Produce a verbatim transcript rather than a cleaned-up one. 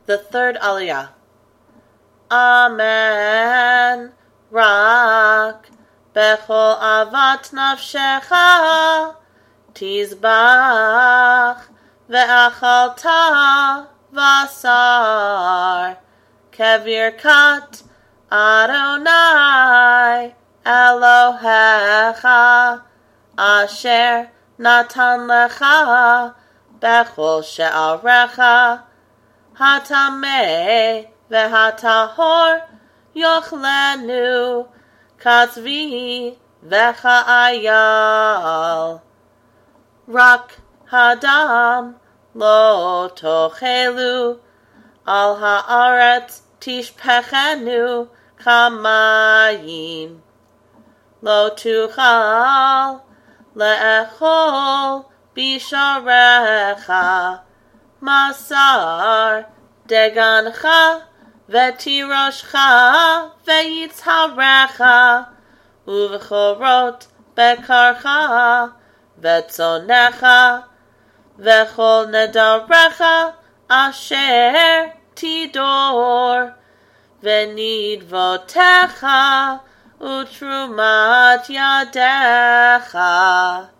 The third Aliyah. Amen. Rak bechol avat nafshecha tizbach ve'achalta vasar kevirkat Adonai Elohecha asher natan lecha bechol she'arecha hatameh ve'hatahor yochlenu katzvi v'cha'ayal rak hadam lo tochelu al haaretz tishpechenu kamayim lo tuchal le'echol bisharecha masar degancha v'tiroshcha ve'yitzharecha uv'chorot bekarcha v'tzonecha v'chol nedarecha asher tidor v'nidvotecha utrumat yadecha